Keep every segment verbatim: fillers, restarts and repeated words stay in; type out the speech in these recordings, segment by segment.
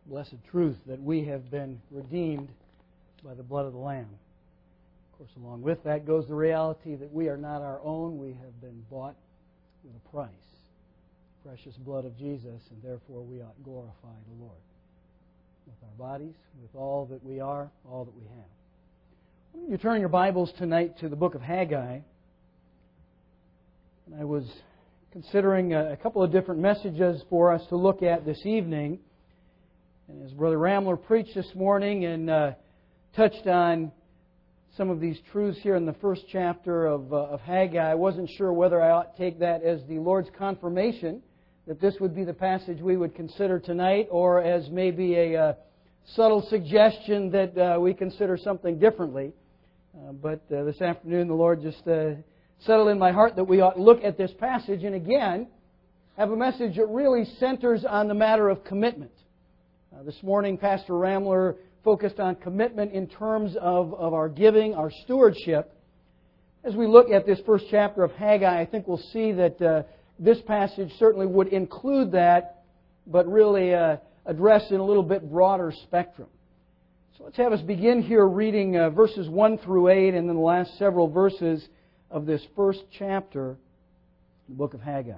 blessed truth that we have been redeemed by the blood of the Lamb. Of course, along with that goes the reality that we are not our own. We have been bought with a price, precious blood of Jesus, and therefore we ought to glorify the Lord with our bodies, with all that we are, all that we have. You turn your Bibles tonight to the book of Haggai. And I was considering a couple of different messages for us to look at this evening. And as Brother Ramler preached this morning and uh, touched on some of these truths here in the first chapter of, uh, of Haggai, I wasn't sure whether I ought to take that as the Lord's confirmation that this would be the passage we would consider tonight, or as maybe a uh, subtle suggestion that uh, we consider something differently. Uh, but uh, this afternoon the Lord just uh, settled in my heart that we ought to look at this passage and again have a message that really centers on the matter of commitment. Uh, this morning Pastor Ramler focused on commitment in terms of, of our giving, our stewardship. As we look at this first chapter of Haggai, I think we'll see that uh, this passage certainly would include that, but really uh, address in a little bit broader spectrum. So let's have us begin here reading uh, verses one through eight and then the last several verses of this first chapter, the book of Haggai.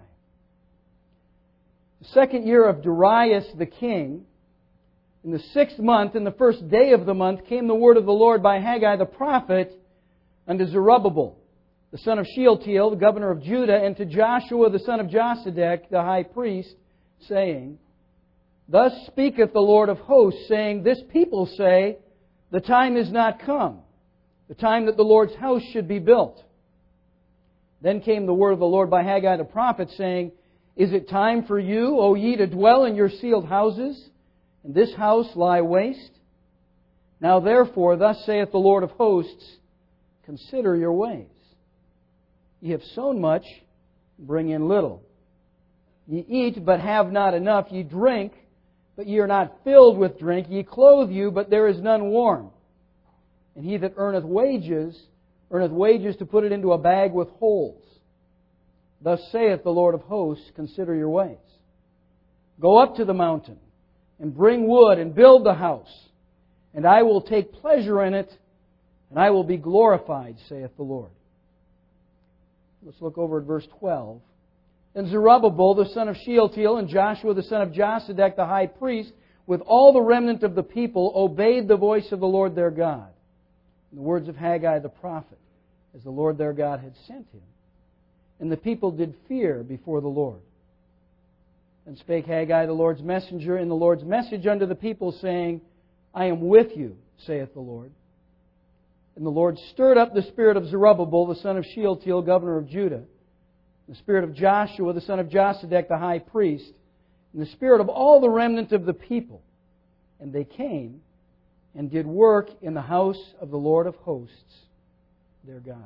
The second year of Darius the king, in the sixth month, in the first day of the month, came the word of the Lord by Haggai the prophet unto Zerubbabel, the son of Shealtiel, the governor of Judah, and to Joshua the son of Josedech, the high priest, saying, Thus speaketh the Lord of hosts, saying, This people say, The time is not come, the time that the Lord's house should be built. Then came the word of the Lord by Haggai the prophet, saying, Is it time for you, O ye, to dwell in your sealed houses, and this house lie waste? Now therefore, thus saith the Lord of hosts, Consider your ways. Ye have sown much, bring in little. Ye eat, but have not enough. Ye drink, but ye are not filled with drink. Ye clothe you, but there is none warm. And he that earneth wages, earneth wages to put it into a bag with holes. Thus saith the Lord of hosts, Consider your ways. Go up to the mountain, and bring wood, and build the house, and I will take pleasure in it, and I will be glorified, saith the Lord. Let's look over at verse twelve. Then Zerubbabel the son of Shealtiel and Joshua the son of Josedech the high priest, with all the remnant of the people, obeyed the voice of the Lord their God, and the words of Haggai the prophet, as the Lord their God had sent him. And the people did fear before the Lord. And spake Haggai the Lord's messenger in the Lord's message unto the people, saying, I am with you, saith the Lord. And the Lord stirred up the spirit of Zerubbabel the son of Shealtiel, governor of Judah, the spirit of Joshua the son of Josedech the high priest, and the spirit of all the remnant of the people. And they came and did work in the house of the Lord of hosts, their God.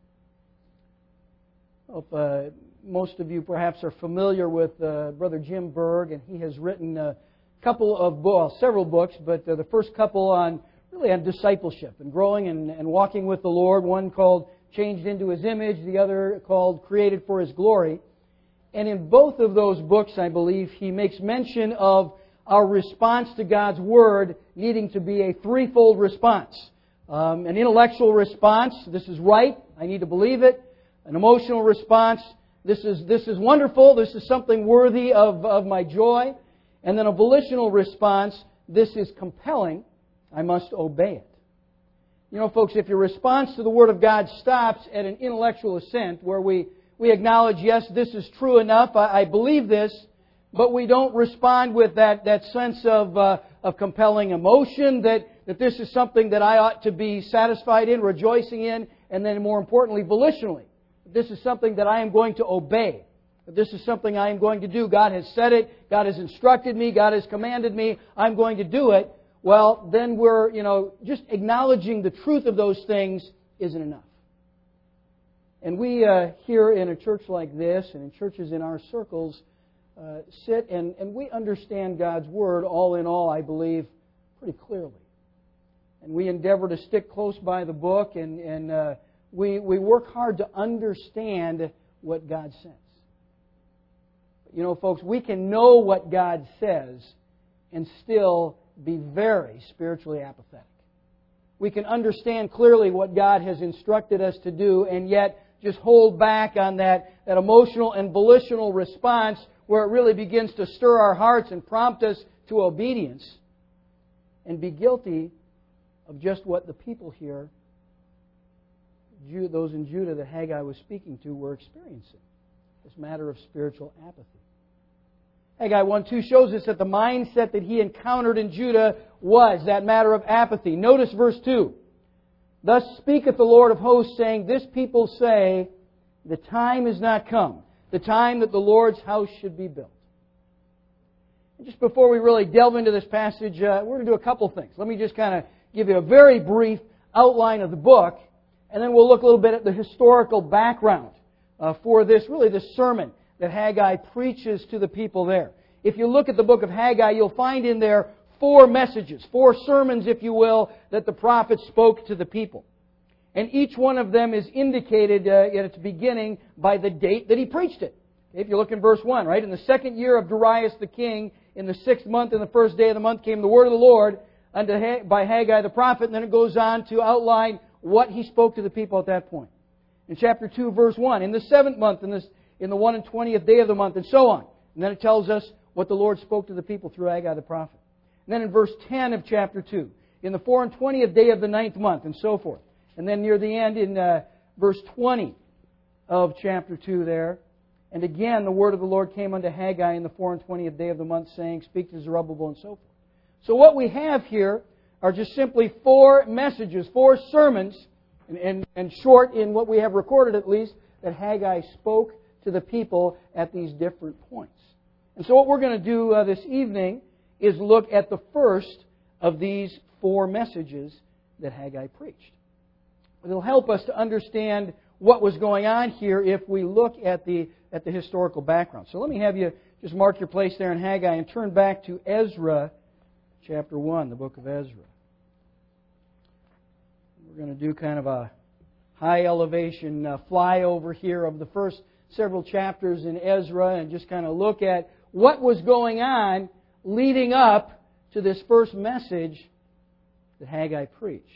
Well, if, uh, most of you perhaps are familiar with uh, Brother Jim Berg, and he has written a couple of books, well, several books, but uh, the first couple on really on discipleship and growing and, and walking with the Lord. One called Changed into His Image, the other called Created for His Glory. And in both of those books, I believe, he makes mention of our response to God's Word needing to be a threefold response. Um, an intellectual response, this is right, I need to believe it. An emotional response, this is this is wonderful, this is something worthy of, of my joy. And then a volitional response, this is compelling, I must obey it. You know, folks, if your response to the Word of God stops at an intellectual assent, where we, we acknowledge, yes, this is true enough, I, I believe this, but we don't respond with that, that sense of, uh, of compelling emotion, that, that this is something that I ought to be satisfied in, rejoicing in, and then more importantly, volitionally. This is something that I am going to obey. This is something I am going to do. God has said it. God has instructed me. God has commanded me. I'm going to do it. Well, then we're, you know, just acknowledging the truth of those things isn't enough. And we uh, here in a church like this and in churches in our circles uh, sit and, and we understand God's Word all in all, I believe, pretty clearly. And we endeavor to stick close by the book and, and uh, we, we work hard to understand what God says. You know, folks, we can know what God says and still be very spiritually apathetic. We can understand clearly what God has instructed us to do and yet just hold back on that, that emotional and volitional response where it really begins to stir our hearts and prompt us to obedience, and be guilty of just what the people here, those in Judah that Haggai was speaking to, were experiencing. This matter of spiritual apathy. Haggai one two shows us that the mindset that he encountered in Judah was that matter of apathy. Notice verse two. Thus speaketh the Lord of hosts, saying, This people say, the time is not come, the time that the Lord's house should be built. And just before we really delve into this passage, uh, we're going to do a couple things. Let me just kind of give you a very brief outline of the book, and then we'll look a little bit at the historical background uh, for this, really this sermon that Haggai preaches to the people there. If you look at the book of Haggai, you'll find in there four messages, four sermons, if you will, that the prophet spoke to the people. And each one of them is indicated uh, at its beginning by the date that he preached it. If you look in verse one, right? In the second year of Darius the king, in the sixth month, in the first day of the month, came the word of the Lord unto Hag- by Haggai the prophet. And then it goes on to outline what he spoke to the people at that point. In chapter two, verse one, in the seventh month, in, this, in the one and twentieth day of the month, and so on. And then it tells us what the Lord spoke to the people through Haggai the prophet. And then in verse ten of chapter two, in the four and twentieth day of the ninth month, and so forth. And then near the end, in uh, verse twenty of chapter two there, and again the word of the Lord came unto Haggai in the four and twentieth day of the month, saying, Speak to Zerubbabel, and so forth. So what we have here are just simply four messages, four sermons, and, and, and short in what we have recorded at least, that Haggai spoke to the people at these different points. And so what we're going to do uh, this evening is look at the first of these four messages that Haggai preached. It'll help us to understand what was going on here if we look at the at the historical background. So let me have you just mark your place there in Haggai and turn back to Ezra chapter one, the book of Ezra. We're going to do kind of a high elevation uh, flyover here of the first several chapters in Ezra and just kind of look at what was going on leading up to this first message that Haggai preached.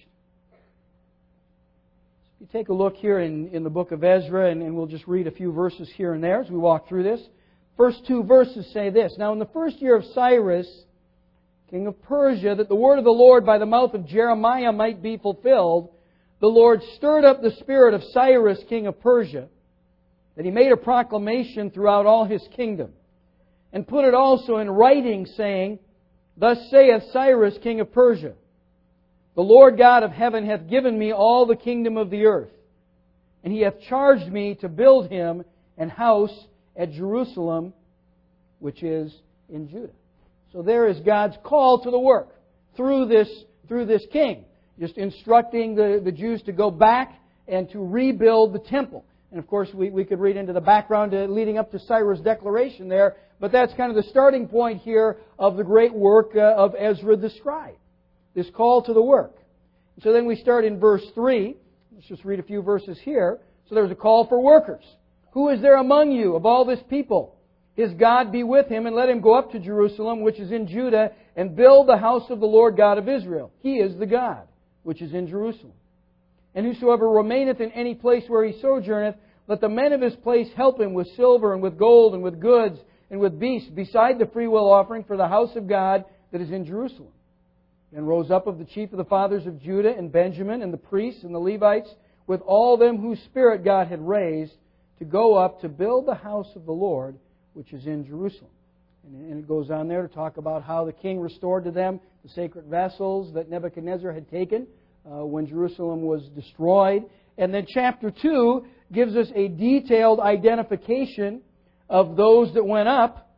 You take a look here in, in the book of Ezra, and, and we'll just read a few verses here and there as we walk through this. First two verses say this. Now in the first year of Cyrus, king of Persia, that the word of the Lord by the mouth of Jeremiah might be fulfilled, the Lord stirred up the spirit of Cyrus, king of Persia, that he made a proclamation throughout all his kingdom, and put it also in writing, saying, Thus saith Cyrus, king of Persia, The Lord God of heaven hath given me all the kingdom of the earth, and He hath charged me to build Him an house at Jerusalem, which is in Judah. So there is God's call to the work through this, through this king, just instructing the, the Jews to go back and to rebuild the temple. And of course, we, we could read into the background uh, leading up to Cyrus' declaration there, but that's kind of the starting point here of the great work uh, of Ezra the scribe. This call to the work. So then we start in verse three. Let's just read a few verses here. So there's a call for workers. Who is there among you of all this people? His God be with him, and let him go up to Jerusalem, which is in Judah, and build the house of the Lord God of Israel. He is the God, which is in Jerusalem. And whosoever remaineth in any place where he sojourneth, let the men of his place help him with silver and with gold and with goods and with beasts, beside the freewill offering for the house of God that is in Jerusalem. And rose up of the chief of the fathers of Judah and Benjamin and the priests and the Levites, with all them whose spirit God had raised, to go up to build the house of the Lord, which is in Jerusalem. And it goes on there to talk about how the king restored to them the sacred vessels that Nebuchadnezzar had taken uh, when Jerusalem was destroyed. And then chapter two gives us a detailed identification of those that went up.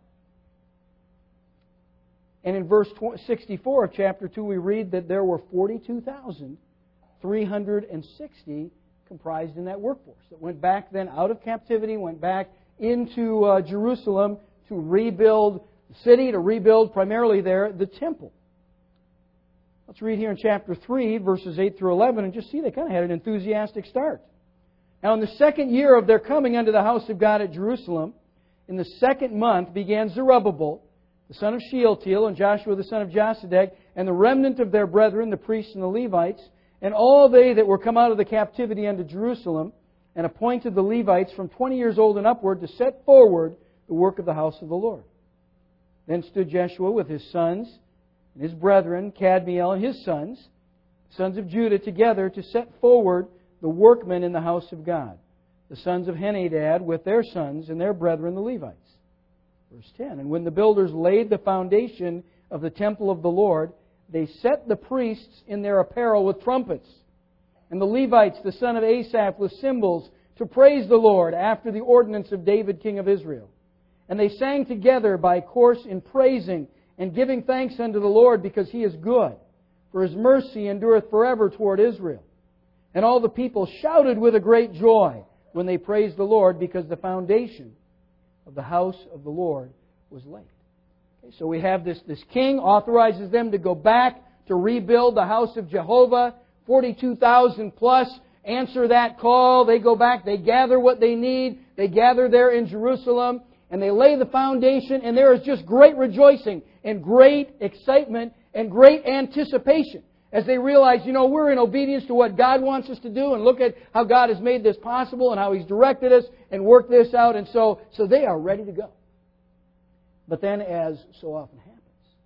And in verse sixty-four of chapter two, we read that there were forty-two thousand three hundred sixty comprised in that workforce that went back then out of captivity, went back into uh, Jerusalem to rebuild the city, to rebuild primarily there the temple. Let's read here in chapter three, verses eight through eleven, and just see they kind of had an enthusiastic start. Now in the second year of their coming unto the house of God at Jerusalem, in the second month began Zerubbabel, the son of Shealtiel, and Joshua the son of Josedek, and the remnant of their brethren, the priests and the Levites, and all they that were come out of the captivity unto Jerusalem, and appointed the Levites from twenty years old and upward to set forward the work of the house of the Lord. Then stood Jeshua with his sons and his brethren, Kadmiel and his sons, sons of Judah, together to set forward the workmen in the house of God, the sons of Henadad with their sons and their brethren, the Levites. Verse ten, and when the builders laid the foundation of the temple of the Lord, they set the priests in their apparel with trumpets, and the Levites, the son of Asaph, with cymbals, to praise the Lord after the ordinance of David king of Israel. And they sang together by course in praising and giving thanks unto the Lord, because He is good, for His mercy endureth forever toward Israel. And all the people shouted with a great joy when they praised the Lord, because the foundation of the house of the Lord was laid. Okay, so we have this, this king authorizes them to go back to rebuild the house of Jehovah. forty-two thousand plus answer that call. They go back, they gather what they need. They gather there in Jerusalem, and they lay the foundation, and there is just great rejoicing and great excitement and great anticipation as they realize, you know, we're in obedience to what God wants us to do, and look at how God has made this possible and how He's directed us and worked this out. And so, so they are ready to go. But then, as so often happens,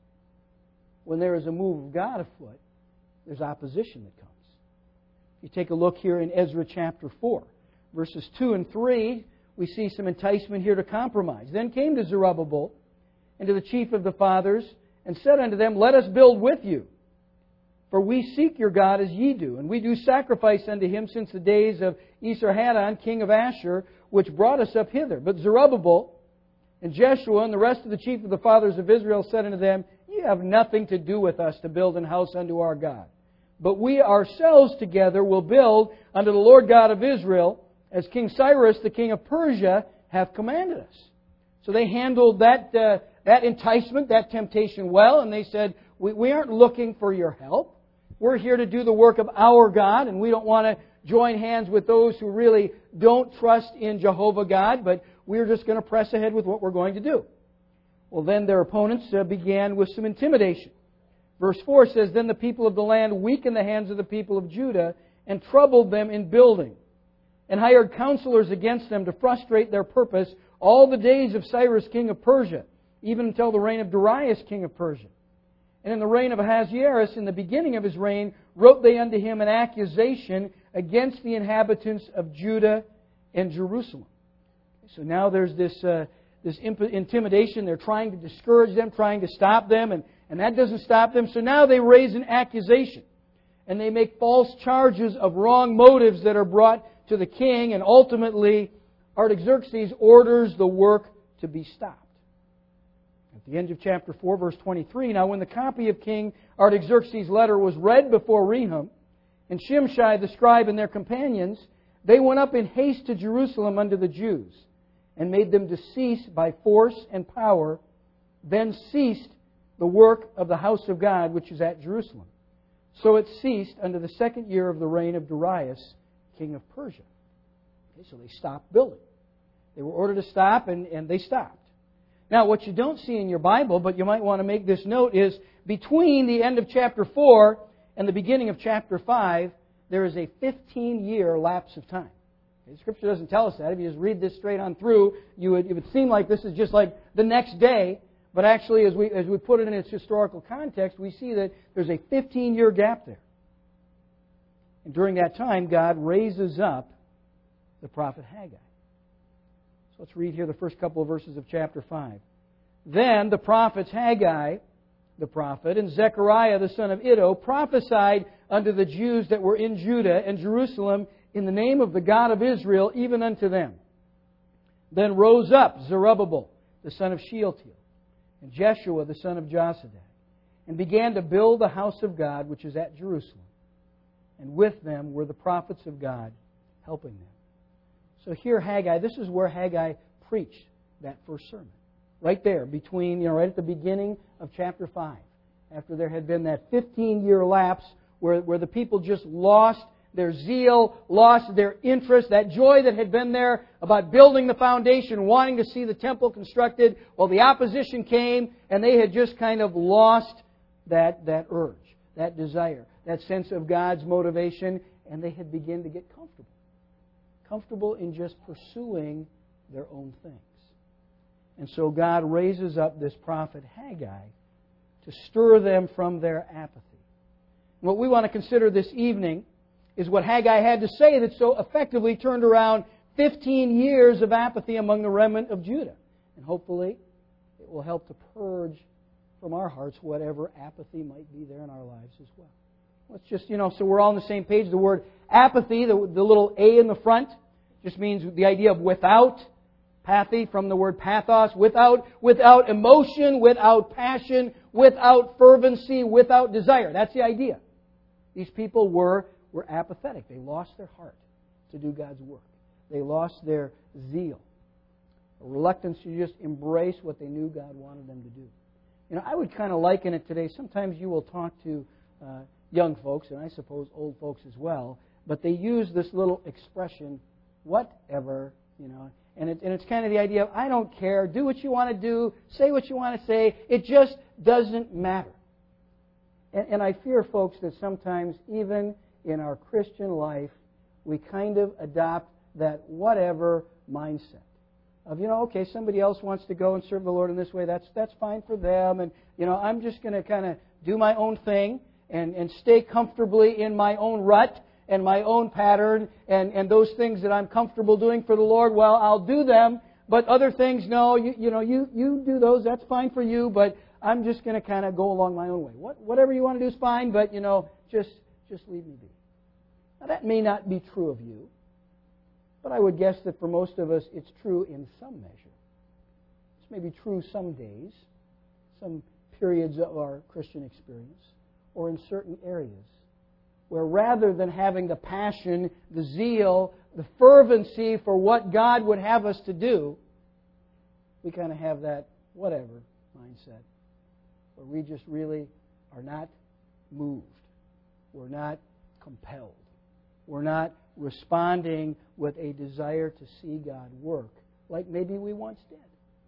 when there is a move of God afoot, there's opposition that comes. You take a look here in Ezra chapter four, verses two and three, we see some enticement here to compromise. Then came to Zerubbabel and to the chief of the fathers, and said unto them, Let us build with you. For we seek your God as ye do, and we do sacrifice unto Him since the days of Esarhaddon, king of Ashur, which brought us up hither. But Zerubbabel and Jeshua and the rest of the chief of the fathers of Israel said unto them, Ye have nothing to do with us to build an house unto our God. But we ourselves together will build unto the Lord God of Israel, as King Cyrus, the king of Persia, hath commanded us. So they handled that uh, that enticement, that temptation well, and they said, we, we aren't looking for your help. We're here to do the work of our God, and we don't want to join hands with those who really don't trust in Jehovah God, but we're just going to press ahead with what we're going to do. Well, then their opponents uh, began with some intimidation. Verse four says, Then the people of the land weakened the hands of the people of Judah and troubled them in building, and hired counselors against them to frustrate their purpose all the days of Cyrus king of Persia, even until the reign of Darius king of Persia. And in the reign of Ahasuerus, in the beginning of his reign, wrote they unto him an accusation against the inhabitants of Judah and Jerusalem. So now there's this uh, this imp- intimidation. They're trying to discourage them, trying to stop them, and, and that doesn't stop them. So now they raise an accusation. And they make false charges of wrong motives that are brought to the king, and ultimately Artaxerxes orders the work to be stopped. At the end of chapter four, verse twenty-three, Now when the copy of King Artaxerxes' letter was read before Rehum, and Shimshai the scribe and their companions, they went up in haste to Jerusalem unto the Jews, and made them to cease by force and power, then ceased the work of the house of God which is at Jerusalem. So it ceased unto the second year of the reign of Darius, king of Persia. Okay, so they stopped building. They were ordered to stop, and, and they stopped. Now, what you don't see in your Bible, but you might want to make this note, is between the end of chapter four and the beginning of chapter five, there is a fifteen-year lapse of time. Okay, Scripture doesn't tell us that. If you just read this straight on through, you would, it would seem like this is just like the next day. But actually, as we, as we put it in its historical context, we see that there's a fifteen-year gap there. And during that time, God raises up the prophet Haggai. So let's read here the first couple of verses of chapter five. Then the prophets Haggai, the prophet, and Zechariah the son of Iddo prophesied unto the Jews that were in Judah and Jerusalem in the name of the God of Israel, even unto them. Then rose up Zerubbabel the son of Shealtiel, and Jeshua the son of Josedek, and began to build the house of God which is at Jerusalem. And with them were the prophets of God helping them. So here Haggai, this is where Haggai preached that first sermon. Right there, between, you know, right at the beginning of chapter five. After there had been that fifteen-year lapse where, where the people just lost their zeal, lost their interest, that joy that had been there about building the foundation, wanting to see the temple constructed. Well, the opposition came, and they had just kind of lost that, that urge, that desire, that sense of God's motivation, and they had begun to get comfortable. Comfortable in just pursuing their own things. And so God raises up this prophet Haggai to stir them from their apathy. And what we want to consider this evening is what Haggai had to say that so effectively turned around fifteen years of apathy among the remnant of Judah. And hopefully it will help to purge from our hearts whatever apathy might be there in our lives as well. Let's just, you know, so we're all on the same page. The word apathy, the, the little A in the front, just means the idea of without. Pathy from the word pathos, without, without emotion, without passion, without fervency, without desire. That's the idea. These people were, were apathetic. They lost their heart to do God's work. They lost their zeal, a reluctance to just embrace what they knew God wanted them to do. You know, I would kind of liken it today. Sometimes you will talk to uh, young folks, and I suppose old folks as well, but they use this little expression, whatever, you know. And, it, and it's kind of the idea of, I don't care, do what you want to do, say what you want to say, it just doesn't matter. And, and I fear, folks, that sometimes even in our Christian life, we kind of adopt that whatever mindset. Of, you know, okay, somebody else wants to go and serve the Lord in this way, that's that's fine for them, and, you know, I'm just going to kind of do my own thing and, and stay comfortably in my own rut, and my own pattern, and, and those things that I'm comfortable doing for the Lord, well, I'll do them. But other things, no, you, you know, you, you do those, that's fine for you, but I'm just going to kind of go along my own way. What, whatever you want to do is fine, but, you know, just, just leave me be. Now, that may not be true of you, but I would guess that for most of us, it's true in some measure. It's maybe true some days, some periods of our Christian experience, or in certain areas, where rather than having the passion, the zeal, the fervency for what God would have us to do, we kind of have that whatever mindset, where we just really are not moved. We're not compelled. We're not responding with a desire to see God work like maybe we once did.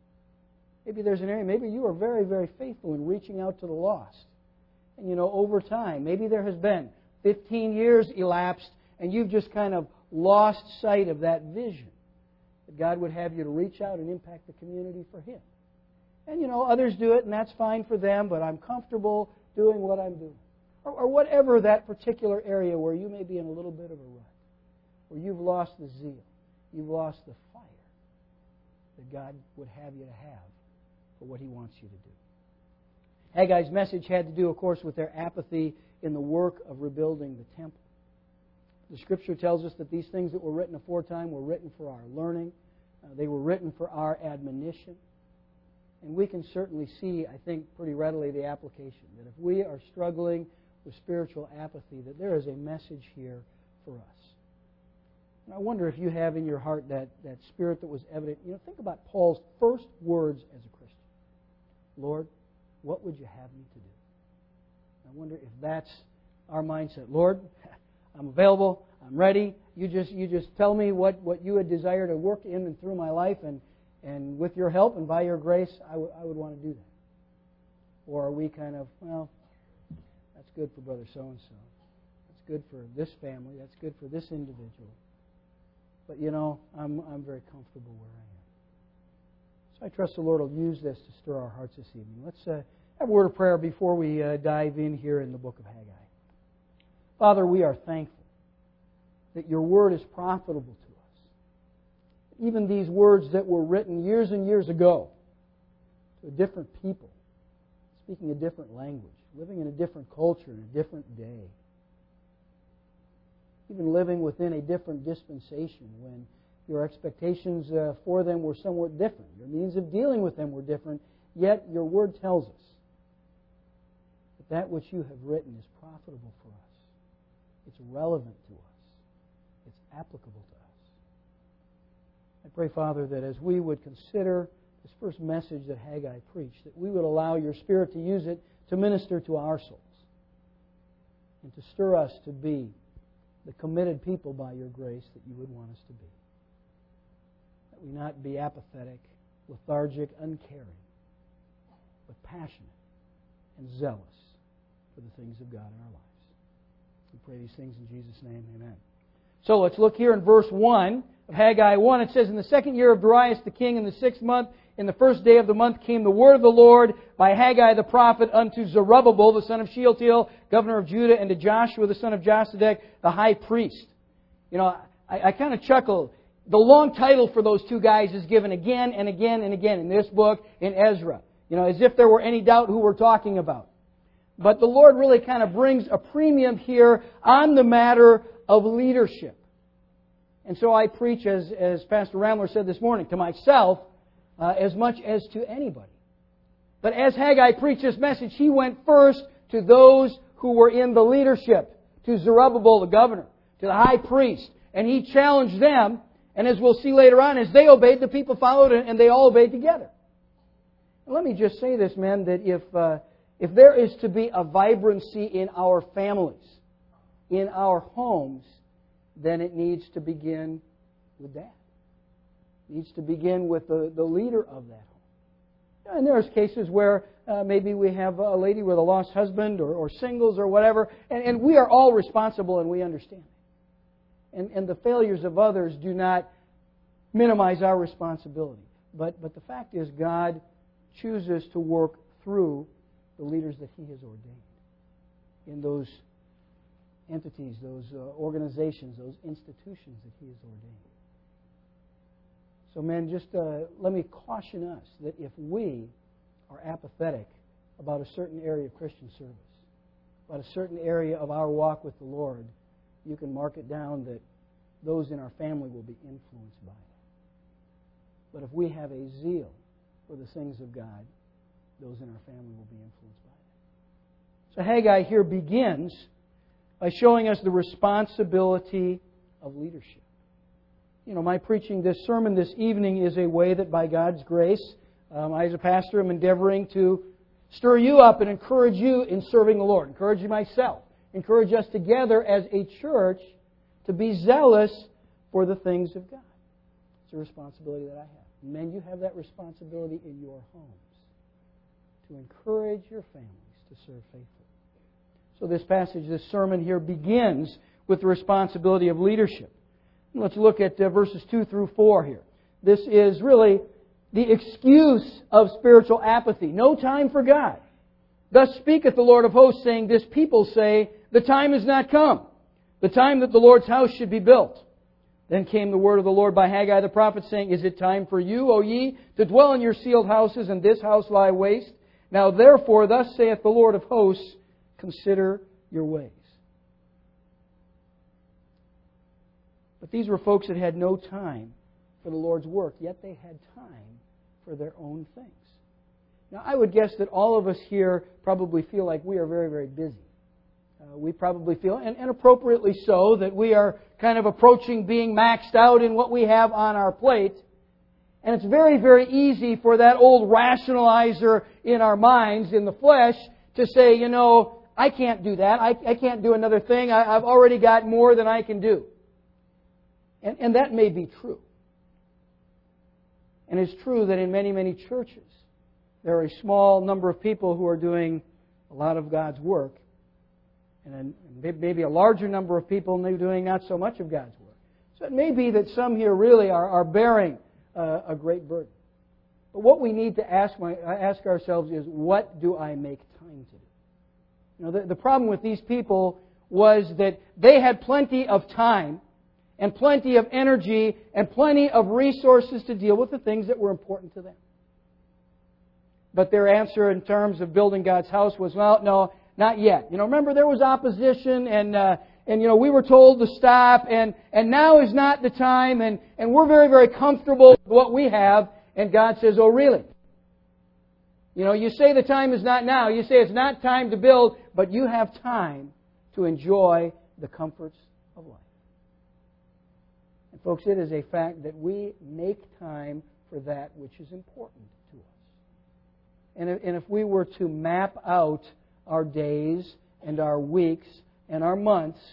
Maybe there's an area, maybe you are very, very faithful in reaching out to the lost. And, you know, over time, maybe there has been fifteen years elapsed, and you've just kind of lost sight of that vision that God would have you to reach out and impact the community for Him. And, you know, others do it, and that's fine for them, but I'm comfortable doing what I'm doing. Or, or whatever that particular area where you may be in a little bit of a rut, where you've lost the zeal, you've lost the fire that God would have you to have for what He wants you to do. Haggai's message had to do, of course, with their apathy in the work of rebuilding the temple. The Scripture tells us that these things that were written aforetime were written for our learning. Uh, they were written for our admonition. And we can certainly see, I think, pretty readily the application. That if we are struggling with spiritual apathy, that there is a message here for us. And I wonder if you have in your heart that, that spirit that was evident. You know, think about Paul's first words as a Christian. Lord, what would you have me to do? I wonder if that's our mindset. Lord, I'm available. I'm ready. You just you just tell me what, what you would desire to work in and through my life, and, and with your help and by your grace, I, w- I would want to do that. Or are we kind of, well, that's good for brother so-and-so. That's good for this family. That's good for this individual. But, you know, I'm I'm very comfortable where I am. So I trust the Lord will use this to stir our hearts this evening. Let's uh, have a word of prayer before we uh, dive in here in the book of Haggai. Father, we are thankful that your word is profitable to us. Even these words that were written years and years ago to a different people, speaking a different language, living in a different culture, in a different day, even living within a different dispensation when your expectations uh, for them were somewhat different. Your means of dealing with them were different, yet your word tells us that that which you have written is profitable for us. It's relevant to us. It's applicable to us. I pray, Father, that as we would consider this first message that Haggai preached, that we would allow your Spirit to use it to minister to our souls and to stir us to be the committed people by your grace that you would want us to be. That we not be apathetic, lethargic, uncaring, but passionate and zealous for the things of God in our lives. We pray these things in Jesus' name. Amen. So let's look here in verse one of Haggai one. It says, "In the second year of Darius the king, in the sixth month, in the first day of the month, came the word of the Lord by Haggai the prophet unto Zerubbabel, the son of Shealtiel, governor of Judah, and to Joshua, the son of Josedek, the high priest." You know, I, I kind of chuckle. The long title for those two guys is given again and again and again in this book, in Ezra. You know, as if there were any doubt who we're talking about. But the Lord really kind of brings a premium here on the matter of leadership. And so I preach, as, as Pastor Ramler said this morning, to myself uh, as much as to anybody. But as Haggai preached this message, he went first to those who were in the leadership, to Zerubbabel, the governor, to the high priest. And he challenged them, and as we'll see later on, as they obeyed, the people followed, and they all obeyed together. And let me just say this, men, that if... Uh, If there is to be a vibrancy in our families, in our homes, then it needs to begin with that. It needs to begin with the, the leader of that home. And there's cases where uh, maybe we have a lady with a lost husband or, or singles or whatever, and, and we are all responsible and we understand it. And, and the failures of others do not minimize our responsibility. But, but the fact is, God chooses to work through the leaders that He has ordained in those entities, those uh, organizations, those institutions that He has ordained. So, men, just uh, let me caution us that if we are apathetic about a certain area of Christian service, about a certain area of our walk with the Lord, you can mark it down that those in our family will be influenced by it. But if we have a zeal for the things of God, those in our family will be influenced by it. So Haggai here begins by showing us the responsibility of leadership. You know, my preaching this sermon this evening is a way that by God's grace, um, I as a pastor am endeavoring to stir you up and encourage you in serving the Lord. Encourage myself. Encourage us together as a church to be zealous for the things of God. It's a responsibility that I have. Men, you have that responsibility in your homes, to encourage your families to serve faithfully. So this passage, this sermon here begins with the responsibility of leadership. And let's look at uh, verses two through four here. This is really the excuse of spiritual apathy. No time for God. Thus speaketh the Lord of hosts, saying, This people say, The time is not come, the time that the Lord's house should be built. Then came the word of the Lord by Haggai the prophet, saying, Is it time for you, O ye, to dwell in your sealed houses, and this house lie waste? Now therefore, thus saith the Lord of hosts, consider your ways. But these were folks that had no time for the Lord's work, yet they had time for their own things. Now I would guess that all of us here probably feel like we are very, very busy. Uh, we probably feel, and, and appropriately so, that we are kind of approaching being maxed out in what we have on our plate. And it's very, very easy for that old rationalizer in our minds, in the flesh, to say, you know, I can't do that. I, I can't do another thing. I, I've already got more than I can do. And, and that may be true. And it's true that in many, many churches, there are a small number of people who are doing a lot of God's work, and maybe a larger number of people doing not so much of God's work. So it may be that some here really are, are bearing uh, a great burden. But what we need to ask, my, ask ourselves is, what do I make time to do? You know, the, the problem with these people was that they had plenty of time and plenty of energy and plenty of resources to deal with the things that were important to them. But their answer in terms of building God's house was, well, no, not yet. You know, remember there was opposition, and uh, and you know we were told to stop, and and now is not the time, and and we're very very comfortable with what we have. And God says, oh really? You know, you say the time is not now. You say it's not time to build, but you have time to enjoy the comforts of life. And folks, it is a fact that we make time for that which is important to us. And if, and if we were to map out our days and our weeks and our months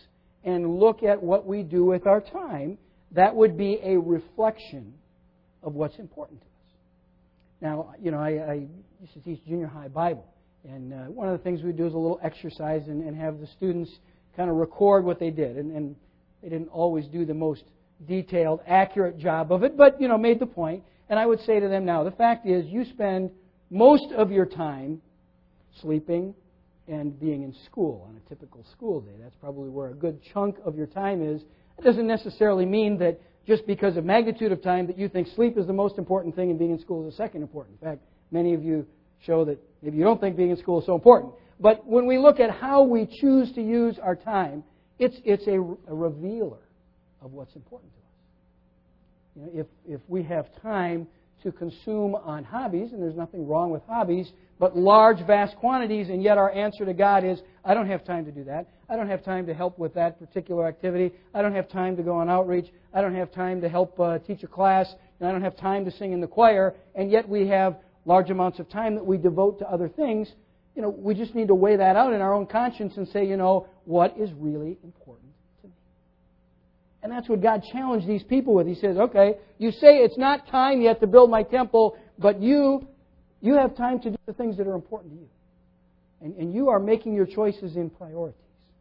and look at what we do with our time, that would be a reflection of what's important to us. Now, you know, I, I used to teach junior high Bible, and uh, one of the things we do is a little exercise and, and have the students kind of record what they did. And, and they didn't always do the most detailed, accurate job of it, but, you know, made the point. And I would say to them now, the fact is you spend most of your time sleeping and being in school on a typical school day. That's probably where a good chunk of your time is. It doesn't necessarily mean that just because of magnitude of time that you think sleep is the most important thing and being in school is the second important. In fact, many of you show that maybe you don't think being in school is so important. But when we look at how we choose to use our time, it's it's a, a revealer of what's important to us. You know, if if we have time to consume on hobbies, and there's nothing wrong with hobbies, but large, vast quantities, and yet our answer to God is, I don't have time to do that. I don't have time to help with that particular activity. I don't have time to go on outreach. I don't have time to help uh, teach a class. And I don't have time to sing in the choir. And yet we have large amounts of time that we devote to other things. You know, we just need to weigh that out in our own conscience and say, you know, what is really important to me? And that's what God challenged these people with. He says, okay, you say it's not time yet to build my temple, but you you have time to do the things that are important to you. And, and you are making your choices in priorities.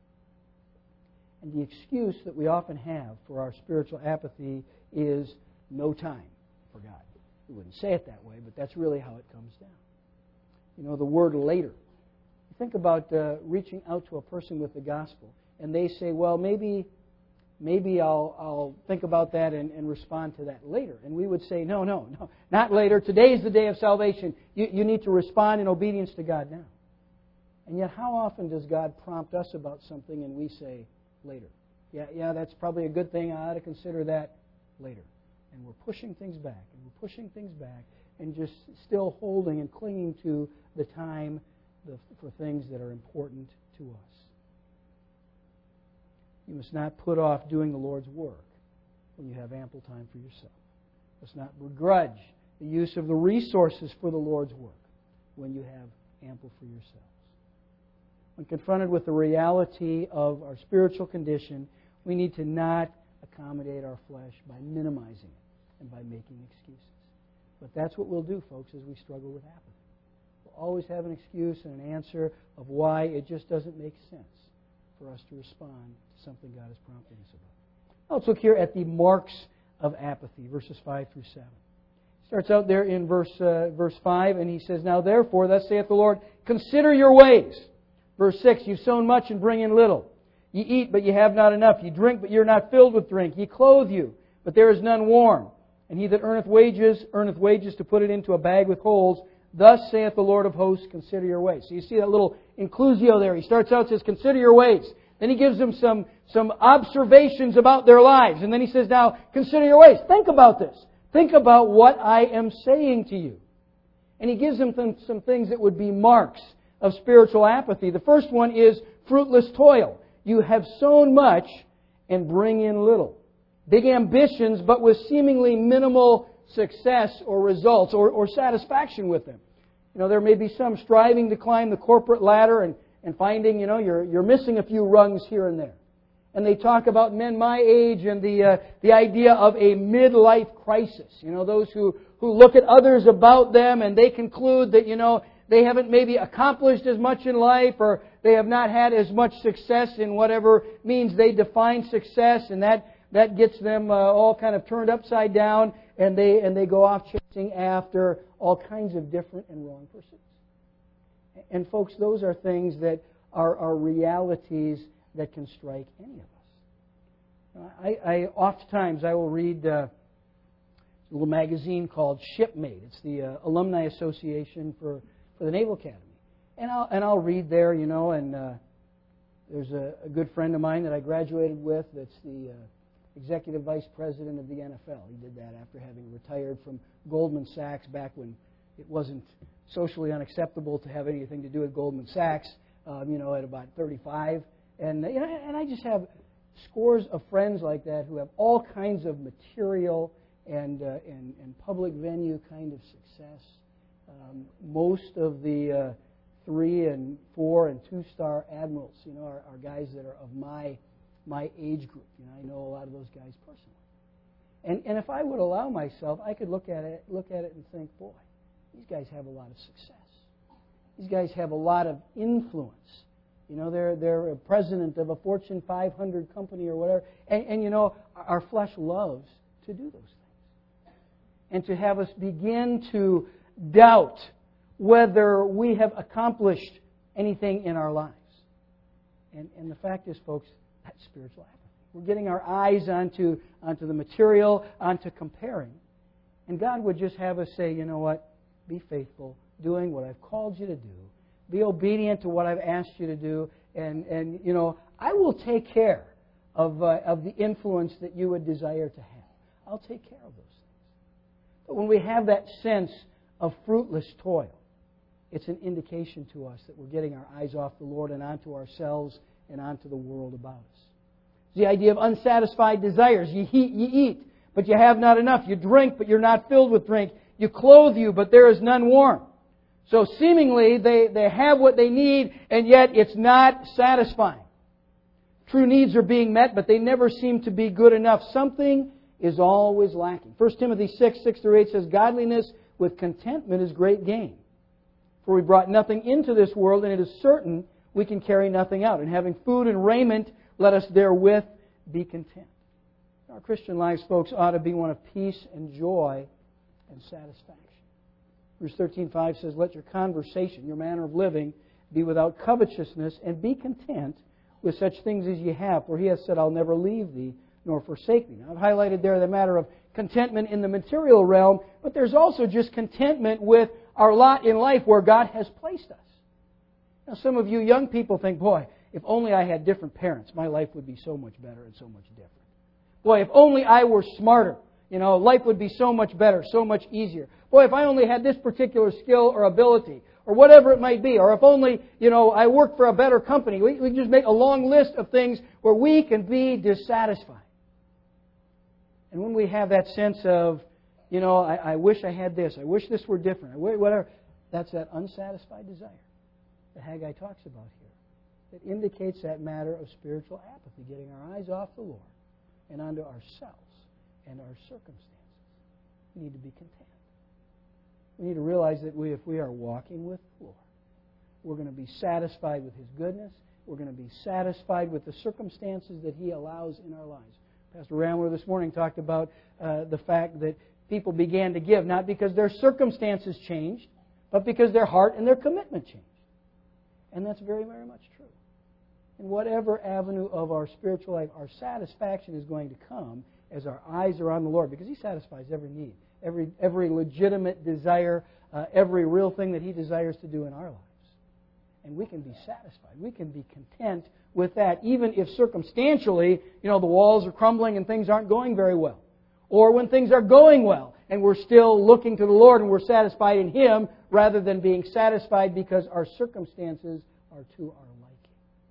And the excuse that we often have for our spiritual apathy is no time for God. We wouldn't say it that way, but that's really how it comes down. You know, the word later. Think about uh, reaching out to a person with the gospel, and they say, well, maybe maybe I'll, I'll think about that and, and respond to that later. And we would say, no, no, no, not later. Today's the day of salvation. You, you need to respond in obedience to God now. And yet, how often does God prompt us about something and we say, later? Yeah, yeah, that's probably a good thing. I ought to consider that later. And we're pushing things back, and we're pushing things back, and just still holding and clinging to the time the, for things that are important to us. You must not put off doing the Lord's work when you have ample time for yourself. You must not begrudge the use of the resources for the Lord's work when you have ample for yourselves. When confronted with the reality of our spiritual condition, we need to not accommodate our flesh by minimizing it and by making excuses. But that's what we'll do, folks, as we struggle with apathy. We'll always have an excuse and an answer of why it just doesn't make sense for us to respond to something God is prompting us about. Let's look here at the marks of apathy, verses five through seven. He starts out there in verse uh, verse five, and he says, Now therefore, thus saith the Lord, consider your ways. Verse six, You've sown much and bring in little. Ye eat, but ye have not enough. Ye drink, but ye are not filled with drink. Ye clothe you, but there is none warm. And he that earneth wages, earneth wages to put it into a bag with holes. Thus saith the Lord of hosts, consider your ways. So you see that little inclusio there. He starts out and says, consider your ways. Then he gives them some, some observations about their lives. And then he says, now, consider your ways. Think about this. Think about what I am saying to you. And he gives them some, some things that would be marks of spiritual apathy. The first one is fruitless toil. You have sown much and bring in little. Big ambitions, but with seemingly minimal success or results or, or satisfaction with them. You know, there may be some striving to climb the corporate ladder and, and finding, you know, you're, you're missing a few rungs here and there. And they talk about men my age and the uh, the idea of a midlife crisis. You know, those who, who look at others about them and they conclude that, you know, they haven't maybe accomplished as much in life, or they have not had as much success in whatever means they define success, and that, that gets them uh, all kind of turned upside down, and they and they go off chasing after all kinds of different and wrong pursuits. And folks, those are things that are, are realities that can strike any of us. I, I oftentimes I will read uh, a little magazine called Shipmate. It's the uh, Alumni Association for, for the Naval Academy. And I'll, and I'll read there, you know, and uh, there's a, a good friend of mine that I graduated with that's the uh, Executive Vice President of the N F L. He did that after having retired from Goldman Sachs back when it wasn't socially unacceptable to have anything to do with Goldman Sachs, um, you know, at about thirty-five. And, you know, and I just have scores of friends like that who have all kinds of material and, uh, and, and public venue kind of success. Um, most of the uh, three and four and two-star admirals, you know, are, are guys that are of my my age group. You know, I know a lot of those guys personally. And and if I would allow myself, I could look at it, look at it and think, boy, these guys have a lot of success. These guys have a lot of influence. You know, they're they're a president of a Fortune five hundred company or whatever. And, and you know, our flesh loves to do those things. And to have us begin to doubt whether we have accomplished anything in our lives. And, and the fact is, folks, that's spiritual apathy. We're getting our eyes onto, onto the material, onto comparing. And God would just have us say, you know what? Be faithful, doing what I've called you to do. Be obedient to what I've asked you to do. And, and you know, I will take care of, uh, of the influence that you would desire to have. I'll take care of those things. But when we have that sense of fruitless toil, it's an indication to us that we're getting our eyes off the Lord and onto ourselves and onto the world about us. The idea of unsatisfied desires. You eat, you eat, but you have not enough. You drink, but you're not filled with drink. You clothe you, but there is none warm. So seemingly they, they have what they need, and yet it's not satisfying. True needs are being met, but they never seem to be good enough. Something is always lacking. First Timothy six, six through eight says, godliness with contentment is great gain. For we brought nothing into this world, and it is certain we can carry nothing out. And having food and raiment, let us therewith be content. Our Christian lives, folks, ought to be one of peace and joy and satisfaction. Verse thirteen five says, let your conversation, your manner of living, be without covetousness, and be content with such things as ye have. For he has said, I'll never leave thee nor forsake thee. Now, I've highlighted there the matter of contentment in the material realm, but there's also just contentment with our lot in life where God has placed us. Now, some of you young people think, boy, if only I had different parents, my life would be so much better and so much different. Boy, if only I were smarter, you know, life would be so much better, so much easier. Boy, if I only had this particular skill or ability, or whatever it might be, or if only, you know, I worked for a better company. We, we can just make a long list of things where we can be dissatisfied. And when we have that sense of, you know, I, I wish I had this, I wish this were different, I wish, whatever, that's that unsatisfied desire that Haggai talks about here. It indicates that matter of spiritual apathy, getting our eyes off the Lord and onto ourselves and our circumstances. We need to be content. We need to realize that we, if we are walking with the Lord, we're going to be satisfied with His goodness. We're going to be satisfied with the circumstances that He allows in our lives. Pastor Ramler this morning talked about uh, the fact that people began to give, not because their circumstances changed, but because their heart and their commitment changed. And that's very, very much true. In whatever avenue of our spiritual life, our satisfaction is going to come as our eyes are on the Lord, because He satisfies every need, every every legitimate desire, uh, every real thing that He desires to do in our lives. And we can be satisfied. We can be content with that, even if circumstantially, you know, the walls are crumbling and things aren't going very well. Or when things are going well and we're still looking to the Lord and we're satisfied in Him rather than being satisfied because our circumstances are to our liking.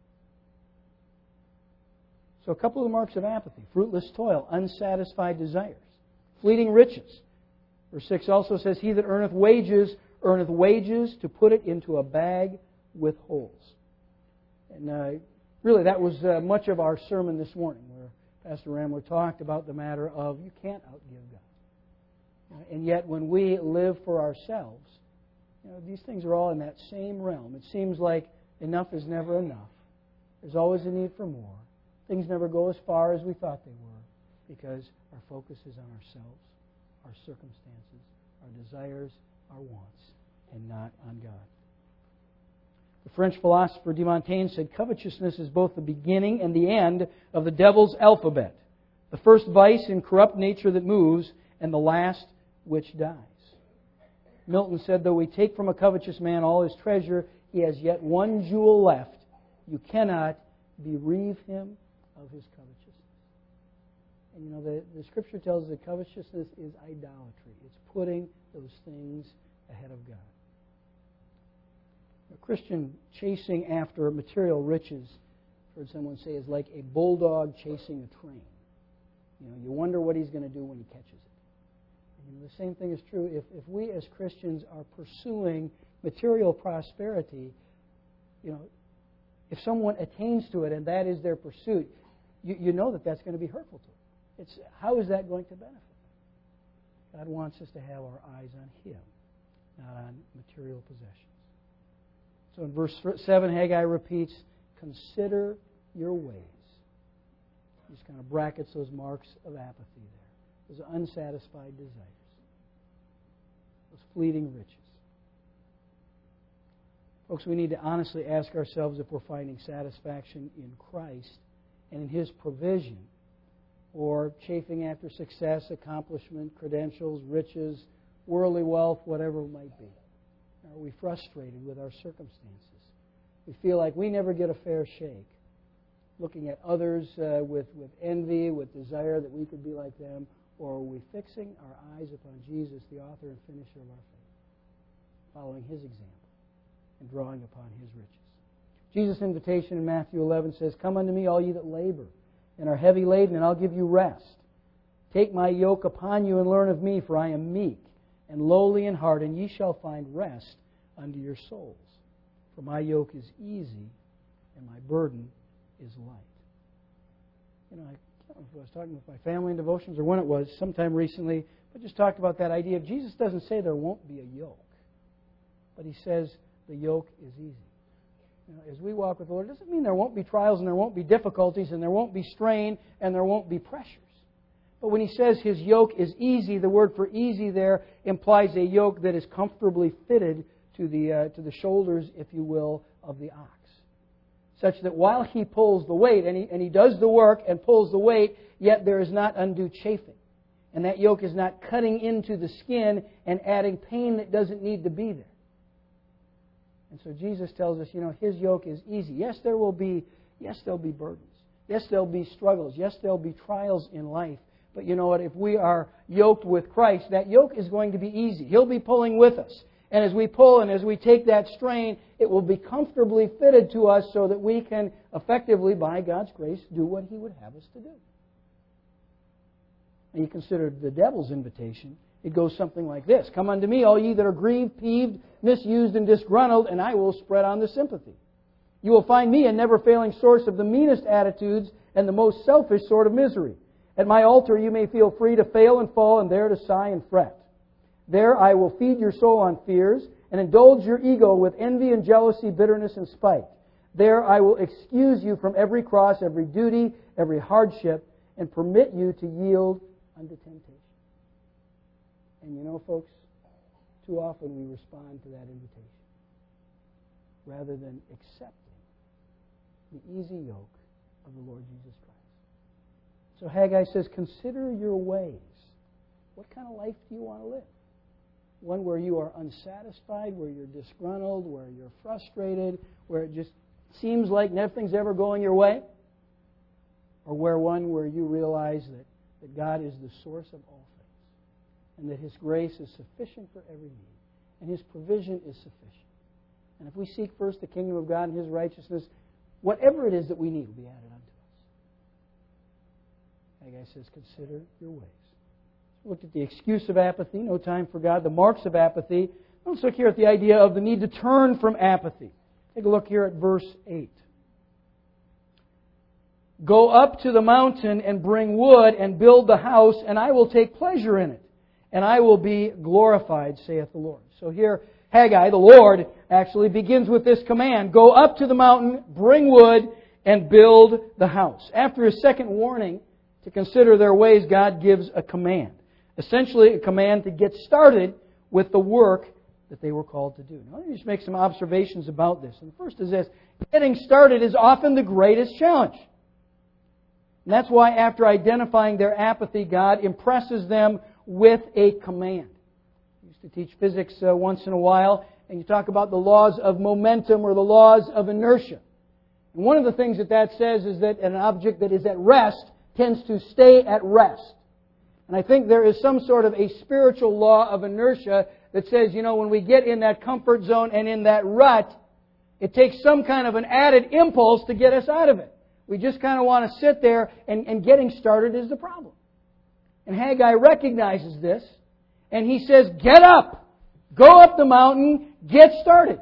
So a couple of the marks of apathy: fruitless toil, unsatisfied desires, fleeting riches. Verse six also says, he that earneth wages, earneth wages to put it into a bag with holes. And uh, really that was uh, much of our sermon this morning, where Pastor Ramler talked about the matter of you can't outgive God. Uh, and yet when we live for ourselves, you know, these things are all in that same realm. It seems like enough is never enough. There's always a need for more. Things never go as far as we thought they were, because our focus is on ourselves, our circumstances, our desires, our wants, and not on God. The French philosopher de Montaigne said, covetousness is both the beginning and the end of the devil's alphabet. The first vice in corrupt nature that moves, and the last which dies. Milton said, though we take from a covetous man all his treasure, he has yet one jewel left. You cannot bereave him of his covetousness. And you know, the, the Scripture tells us that covetousness is idolatry. It's putting those things ahead of God. A Christian chasing after material riches, I've heard someone say, is like a bulldog chasing a train. You know, you wonder what he's going to do when he catches it. And, you know, the same thing is true if, if we as Christians are pursuing material prosperity. You know, if someone attains to it and that is their pursuit, you, you know that that's going to be hurtful to them. It's, how is that going to benefit them? God wants us to have our eyes on Him, not on material possessions. So in verse seven, Haggai repeats, consider your ways. He just kind of brackets those marks of apathy there. Those unsatisfied desires. Those fleeting riches. Folks, we need to honestly ask ourselves if we're finding satisfaction in Christ and in His provision, or chafing after success, accomplishment, credentials, riches, worldly wealth, whatever it might be. Are we frustrated with our circumstances? We feel like we never get a fair shake. Looking at others uh, with, with envy, with desire that we could be like them, or are we fixing our eyes upon Jesus, the author and finisher of our faith, following His example and drawing upon His riches? Jesus' invitation in Matthew eleven says, come unto me, all ye that labor and are heavy laden, and I'll give you rest. Take my yoke upon you and learn of me, for I am meek and lowly in heart, and ye shall find rest unto your souls. For my yoke is easy, and my burden is light. You know, I can't remember if I was talking with my family in devotions or when it was, sometime recently, but just talked about that idea of Jesus doesn't say there won't be a yoke, but He says the yoke is easy. You know, as we walk with the Lord, it doesn't mean there won't be trials and there won't be difficulties and there won't be strain and there won't be pressures. But when He says His yoke is easy, the word for easy there implies a yoke that is comfortably fitted to the uh, to the shoulders, if you will, of the ox. Such that while He pulls the weight, and he, and he does the work and pulls the weight, yet there is not undue chafing. And that yoke is not cutting into the skin and adding pain that doesn't need to be there. And so Jesus tells us, you know, His yoke is easy. Yes, there will be, yes, there'll be burdens. Yes, there'll be struggles. Yes, there'll be trials in life. But you know what? If we are yoked with Christ, that yoke is going to be easy. He'll be pulling with us. And as we pull and as we take that strain, it will be comfortably fitted to us so that we can effectively, by God's grace, do what He would have us to do. And you consider the devil's invitation. It goes something like this. Come unto me, all ye that are grieved, peeved, misused, and disgruntled, and I will spread on the sympathy. You will find me a never-failing source of the meanest attitudes and the most selfish sort of misery. At my altar you may feel free to fail and fall, and there to sigh and fret. There I will feed your soul on fears, and indulge your ego with envy and jealousy, bitterness and spite. There I will excuse you from every cross, every duty, every hardship, and permit you to yield unto temptation. And you know, folks, too often we respond to that invitation rather than accepting the easy yoke of the Lord Jesus Christ. So Haggai says, consider your ways. What kind of life do you want to live? One where you are unsatisfied, where you're disgruntled, where you're frustrated, where it just seems like nothing's ever going your way? Or where one where you realize that, that God is the source of all things, and that His grace is sufficient for every need, and His provision is sufficient. And if we seek first the kingdom of God and His righteousness, whatever it is that we need will be added unto us. Haggai says, consider your ways. We looked at the excuse of apathy, no time for God, the marks of apathy. Let's look here at the idea of the need to turn from apathy. Take a look here at verse eight. Go up to the mountain and bring wood and build the house, and I will take pleasure in it, and I will be glorified, saith the Lord. So here, Haggai, the Lord, actually begins with this command. Go up to the mountain, bring wood, and build the house. After His second warning to consider their ways, God gives a command. Essentially, a command to get started with the work that they were called to do. Now, let me just make some observations about this. And the first is this. Getting started is often the greatest challenge. And that's why after identifying their apathy, God impresses them with a command. I used to teach physics uh, once in a while, and you talk about the laws of momentum or the laws of inertia. And one of the things that that says is that an object that is at rest tends to stay at rest. And I think there is some sort of a spiritual law of inertia that says, you know, when we get in that comfort zone and in that rut, it takes some kind of an added impulse to get us out of it. We just kind of want to sit there, and, and getting started is the problem. And Haggai recognizes this, and he says, get up! Go up the mountain, get started.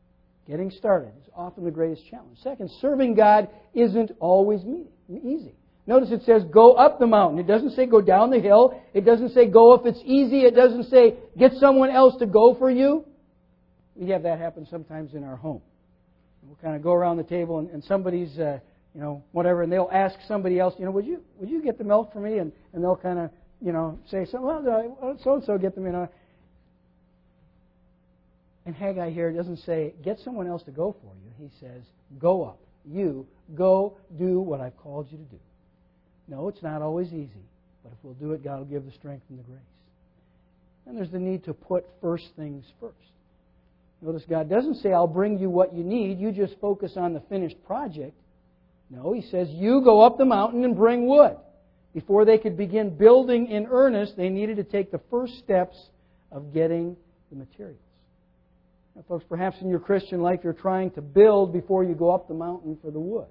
Getting started is often the greatest challenge. Second, serving God isn't always easy. Notice it says go up the mountain. It doesn't say go down the hill. It doesn't say go if it's easy. It doesn't say get someone else to go for you. We have that happen sometimes in our home. We'll kind of go around the table and, and somebody's, uh, you know, whatever, and they'll ask somebody else, you know, would you would you get the milk for me? And, and they'll kind of, you know, say, so, well, so-and-so get them, you know. And Haggai here doesn't say, get someone else to go for you. He says, go up. You, go do what I've called you to do. No, it's not always easy. But if we'll do it, God will give the strength and the grace. And there's the need to put first things first. Notice God doesn't say, I'll bring you what you need. You just focus on the finished project. No, He says, you go up the mountain and bring wood. Before they could begin building in earnest, they needed to take the first steps of getting the materials. Now, folks, perhaps in your Christian life you're trying to build before you go up the mountain for the wood.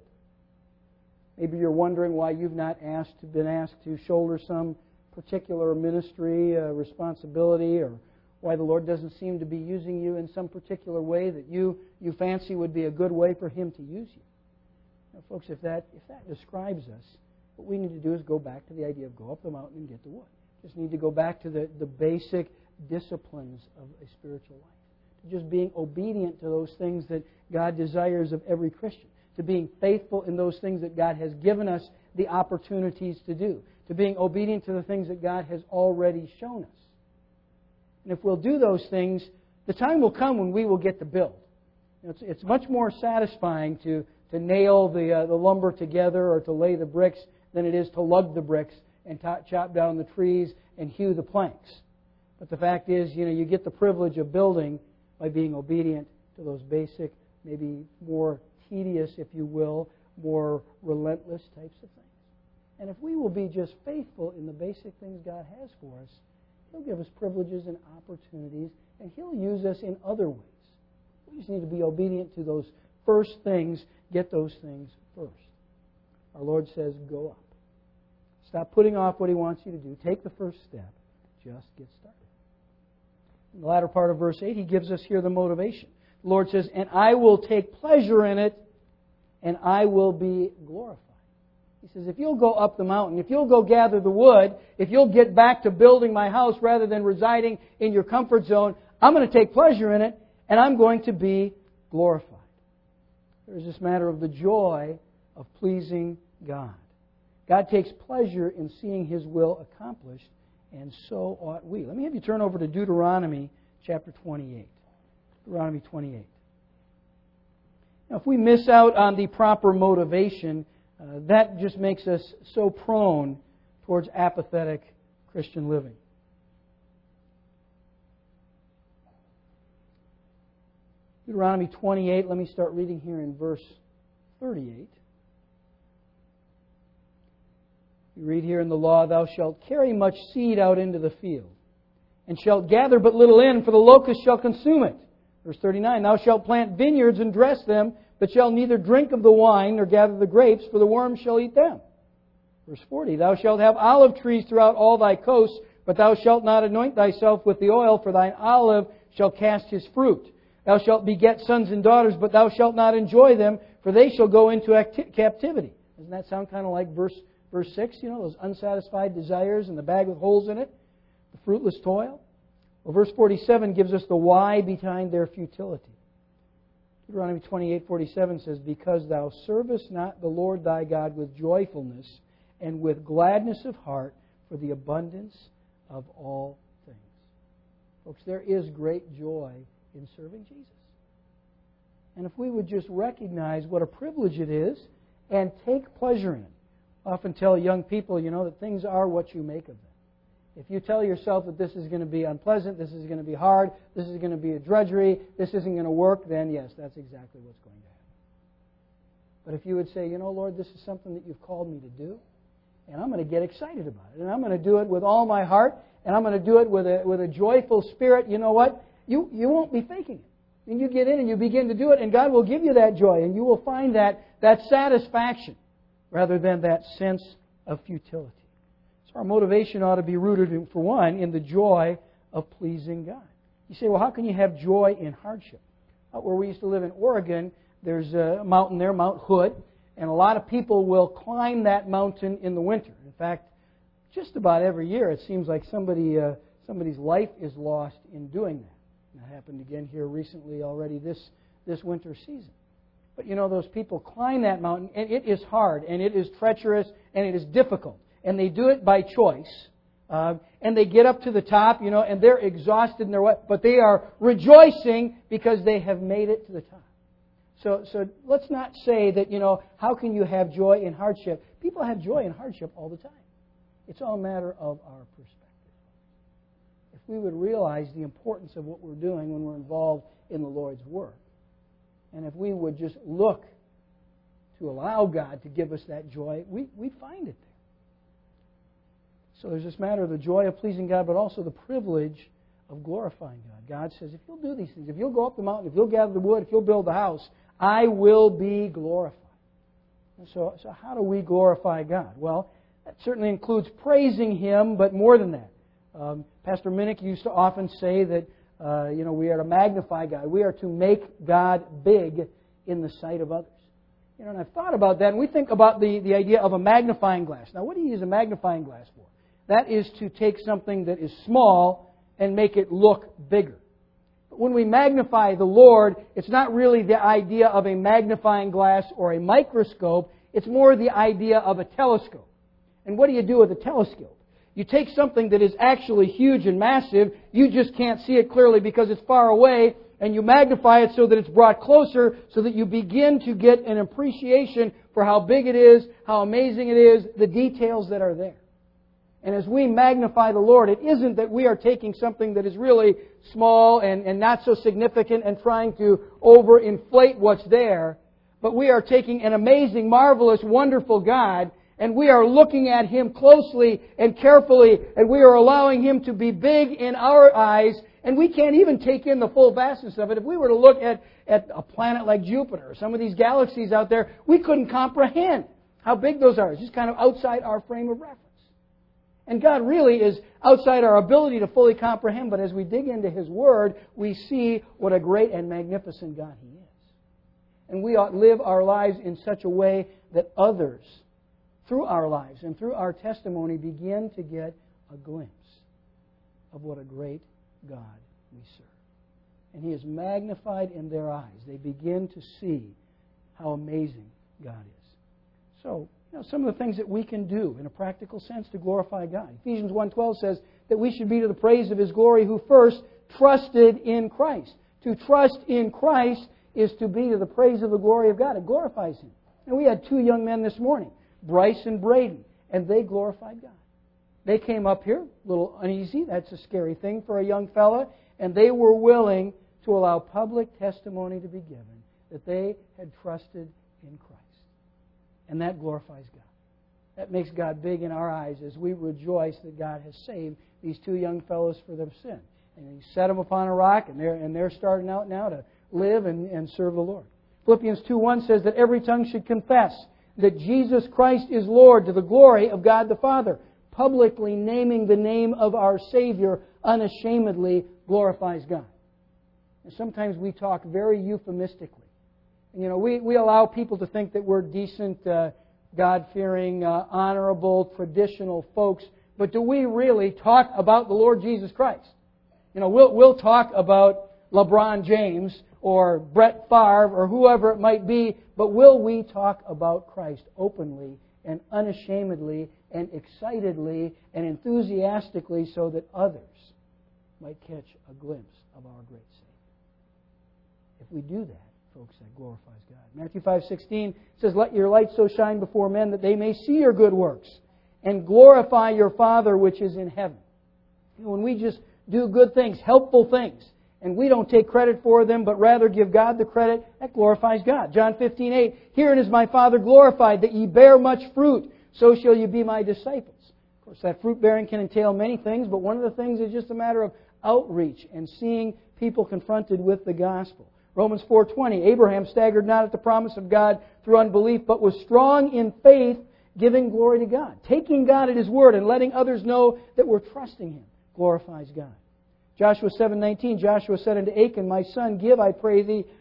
Maybe you're wondering why you've not asked, been asked to shoulder some particular ministry uh, responsibility, or why the Lord doesn't seem to be using you in some particular way that you, you fancy would be a good way for Him to use you. Now, folks, if that, if that describes us, what we need to do is go back to the idea of go up the mountain and get the wood. Just need to go back to the, the basic disciplines of a spiritual life. To just being obedient to those things that God desires of every Christian. To being faithful in those things that God has given us the opportunities to do. To being obedient to the things that God has already shown us. And if we'll do those things, the time will come when we will get to build. It's, it's much more satisfying to, to nail the, uh, the lumber together or to lay the bricks than it is to lug the bricks and to, chop down the trees and hew the planks. But the fact is, you know, you get the privilege of building by being obedient to those basic, maybe more tedious, if you will, more relentless types of things. And if we will be just faithful in the basic things God has for us, He'll give us privileges and opportunities, and He'll use us in other ways. We just need to be obedient to those first things, get those things first. Our Lord says, go up. Stop putting off what He wants you to do. Take the first step. Just get started. In the latter part of verse eight, He gives us here the motivation. The Lord says, and I will take pleasure in it, and I will be glorified. He says, if you'll go up the mountain, if you'll go gather the wood, if you'll get back to building my house rather than residing in your comfort zone, I'm going to take pleasure in it, and I'm going to be glorified. There's this matter of the joy of pleasing God. God takes pleasure in seeing His will accomplished, and so ought we. Let me have you turn over to Deuteronomy chapter twenty-eight. Deuteronomy twenty-eight. Now, if we miss out on the proper motivation, uh, that just makes us so prone towards apathetic Christian living. Deuteronomy twenty-eight, let me start reading here in verse thirty-eight. We read here in the law, thou shalt carry much seed out into the field, and shalt gather but little in, for the locust shall consume it. Verse thirty-nine, thou shalt plant vineyards and dress them, but shalt neither drink of the wine nor gather the grapes, for the worms shall eat them. Verse forty, thou shalt have olive trees throughout all thy coasts, but thou shalt not anoint thyself with the oil, for thine olive shall cast his fruit. Thou shalt beget sons and daughters, but thou shalt not enjoy them, for they shall go into acti- captivity. Doesn't that sound kind of like verse verse six, you know, those unsatisfied desires and the bag with holes in it, the fruitless toil? Well, verse forty-seven gives us the why behind their futility. Deuteronomy twenty-eight forty-seven says, because thou servest not the Lord thy God with joyfulness and with gladness of heart for the abundance of all things. Folks, there is great joy in serving Jesus. And if we would just recognize what a privilege it is and take pleasure in it. I often tell young people, you know, that things are what you make of them. If you tell yourself that this is going to be unpleasant, this is going to be hard, this is going to be a drudgery, this isn't going to work, then yes, that's exactly what's going to happen. But if you would say, you know, Lord, this is something that you've called me to do, and I'm going to get excited about it, and I'm going to do it with all my heart, and I'm going to do it with a with a joyful spirit, you know what? You, you won't be faking it. And you get in and you begin to do it, and God will give you that joy, and you will find that, that satisfaction rather than that sense of futility. So our motivation ought to be rooted, in, for one, in the joy of pleasing God. You say, well, how can you have joy in hardship? Out where we used to live in Oregon, there's a mountain there, Mount Hood, And a lot of people will climb that mountain in the winter. In fact, just about every year it seems like somebody uh, somebody's life is lost in doing that. That happened again here recently already this, this winter season. But you know, those people climb that mountain, and it is hard, and it is treacherous, and it is difficult. And they do it by choice. Uh, and they get up to the top, you know, and they're exhausted, and they're, but they are rejoicing because they have made it to the top. So, so let's not say that, you know, how can you have joy in hardship? People have joy in hardship all the time. It's all a matter of our perspective. If we would realize the importance of what we're doing when we're involved in the Lord's work, and if we would just look to allow God to give us that joy, we, we'd find it there. So there's this matter of the joy of pleasing God, but also the privilege of glorifying God. God says, if you'll do these things, if you'll go up the mountain, if you'll gather the wood, if you'll build the house, I will be glorified. And so, so how do we glorify God? Well, that certainly includes praising Him, but more than that. Um, Pastor Minnick used to often say that uh, you know, we are to magnify God. We are to make God big in the sight of others. You know, and I've thought about that, and we think about the, the idea of a magnifying glass. Now, what do you use a magnifying glass for? That is to take something that is small and make it look bigger. But when we magnify the Lord, it's not really the idea of a magnifying glass or a microscope. It's more the idea of a telescope. And what do you do with a telescope? You take something that is actually huge and massive, you just can't see it clearly because it's far away, and you magnify it so that it's brought closer, so that you begin to get an appreciation for how big it is, how amazing it is, the details that are there. And as we magnify the Lord, it isn't that we are taking something that is really small and, and not so significant and trying to overinflate what's there, but we are taking an amazing, marvelous, wonderful God, and we are looking at Him closely and carefully, and we are allowing Him to be big in our eyes, and we can't even take in the full vastness of it. If we were to look at, at a planet like Jupiter, or some of these galaxies out there, we couldn't comprehend how big those are. It's just kind of outside our frame of reference. And God really is outside our ability to fully comprehend, but as we dig into His Word, we see what a great and magnificent God He is. And we ought to live our lives in such a way that others, through our lives and through our testimony, begin to get a glimpse of what a great God we serve. And He is magnified in their eyes. They begin to see how amazing God is. So, you know, some of the things that we can do in a practical sense to glorify God. Ephesians one twelve says that we should be to the praise of His glory who first trusted in Christ. To trust in Christ is to be to the praise of the glory of God. It glorifies Him. And we had two young men this morning, Bryce and Braden, and they glorified God. They came up here, a little uneasy. That's a scary thing for a young fella. And they were willing to allow public testimony to be given that they had trusted in Christ. And that glorifies God. That makes God big in our eyes as we rejoice that God has saved these two young fellows for their sin. And He set them upon a rock, and they're, and they're starting out now to live and, and serve the Lord. Philippians two one says that every tongue should confess that Jesus Christ is Lord to the glory of God the Father. Publicly naming the name of our Savior unashamedly glorifies God. And sometimes we talk very euphemistically. You know, we, we allow people to think that we're decent, uh, God-fearing, uh, honorable, traditional folks. But do we really talk about the Lord Jesus Christ? You know, we'll, we'll talk about LeBron James or Brett Favre or whoever it might be, but will we talk about Christ openly and unashamedly and excitedly and enthusiastically so that others might catch a glimpse of our great Savior? If we do that, folks, that glorifies God. Matthew five sixteen says, "Let your light so shine before men that they may see your good works and glorify your Father which is in heaven." You know, when we just do good things, helpful things, and we don't take credit for them, but rather give God the credit, that glorifies God. John fifteen eight, "Herein is my Father glorified, that ye bear much fruit, so shall you be my disciples." Of course, that fruit bearing can entail many things, but one of the things is just a matter of outreach and seeing people confronted with the gospel. Romans four twenty, "Abraham staggered not at the promise of God through unbelief, but was strong in faith, giving glory to God." Taking God at His word and letting others know that we're trusting Him glorifies God. Joshua seven nineteen, "Joshua said unto Achan, My son, give, I pray thee,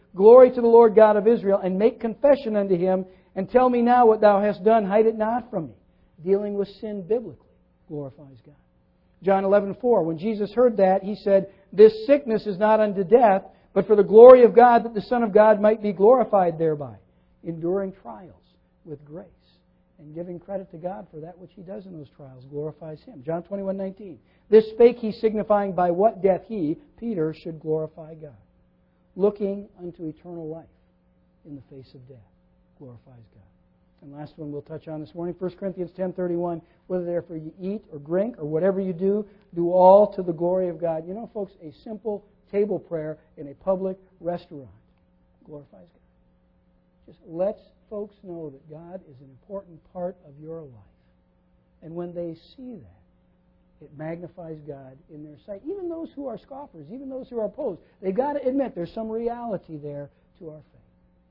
Glory to the Lord God of Israel, and make confession unto Him, and tell me now what thou hast done. Hide it not from me. Dealing with sin biblically glorifies God. John eleven four, when Jesus heard that, He said, This sickness is not unto death, but for the glory of God, that the Son of God might be glorified thereby. Enduring trials with grace and giving credit to God for that which He does in those trials glorifies Him. John twenty-one nineteen, This spake He, signifying by what death He, Peter, should glorify God. Looking unto eternal life in the face of death glorifies God. And last one we'll touch on this morning, First Corinthians ten thirty-one, whether therefore you eat or drink or whatever you do, do all to the glory of God. You know, folks, a simple table prayer in a public restaurant glorifies God. Just lets folks know that God is an important part of your life. And when they see that, it magnifies God in their sight. Even those who are scoffers, even those who are opposed, they've got to admit there's some reality there to our faith.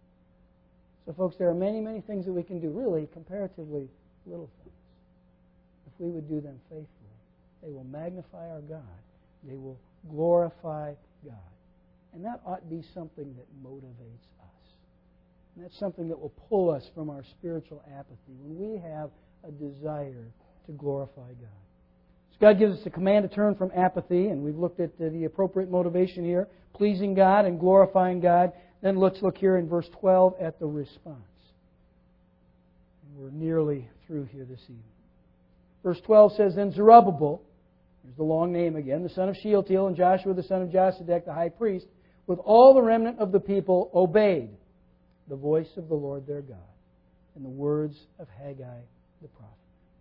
So, folks, there are many, many things that we can do, really comparatively little things. If we would do them faithfully, they will magnify our God. They will glorify God. And that ought to be something that motivates us. And that's something that will pull us from our spiritual apathy when we have a desire to glorify God. So God gives us a command to turn from apathy, and we've looked at the appropriate motivation here, pleasing God and glorifying God. Then let's look here in verse twelve at the response. And we're nearly through here this evening. Verse twelve says, Then Zerubbabel, there's the long name again, the son of Shealtiel, and Joshua the son of Josedech, the high priest, with all the remnant of the people, obeyed the voice of the Lord their God and the words of Haggai the prophet.